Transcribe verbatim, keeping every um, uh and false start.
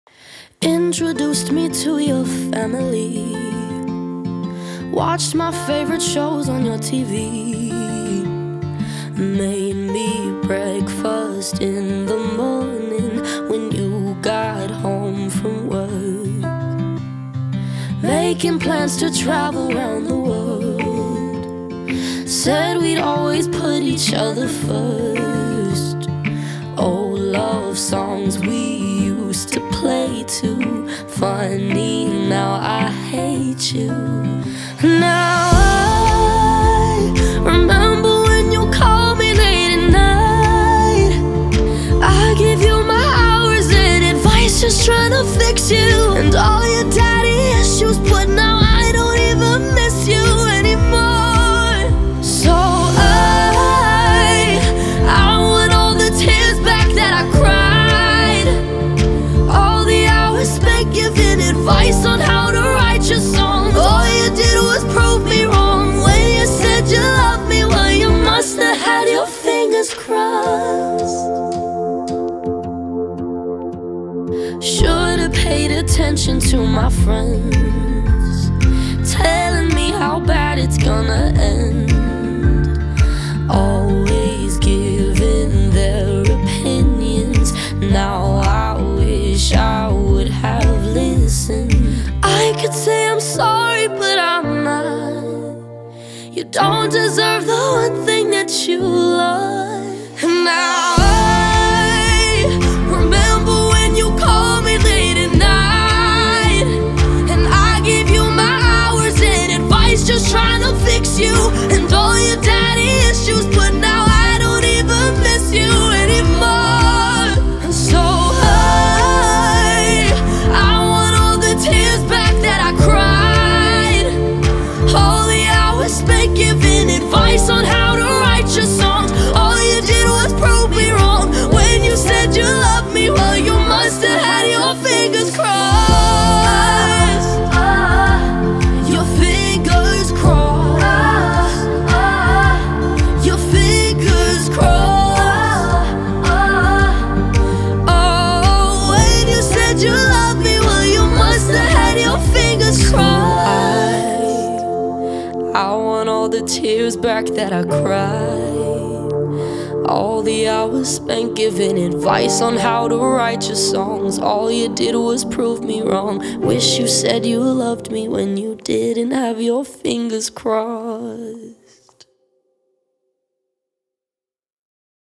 Introduced me to your family, watched my favorite shows on your T V, made me breakfast in the morning when you got home from work, making plans to travel around the world. Said we'd always put each other first. Old love songs we used to play too. Funny, now I hate you. Now I remember when you called me late at night. I give you my hours and advice, just trying to fix you and all your daddy issues, but now I don't even miss you anymore. So I, I want all the tears back that I cried, all the hours spent giving advice on how to write your songs. All you did was prove me wrong when you said you loved me. Well, you must have had your fingers crossed. Should've paid attention to my friends, telling me how bad it's gonna end. Always giving their opinions. Now I wish I would have listened. I could say I'm sorry, but I'm not. You don't deserve the one thing that you love. And now I remember when you called me late at night, and I gave you my hours and advice, just trying to fix you and all your daddy issues, but now I don't even miss you anymore. And so I, I want all the tears back that I cried, all the hours spent giving advice on how to write your songs. All you did was prove me wrong when you said you loved me. Well, you must have had your fingers crossed. Your fingers crossed. Your fingers crossed. Oh, when you said you loved me, well, you must have had your fingers crossed. I want all the tears back that I cried, all the hours spent giving advice on how to write your songs. All you did was prove me wrong. Wish you said you loved me when you didn't have your fingers crossed.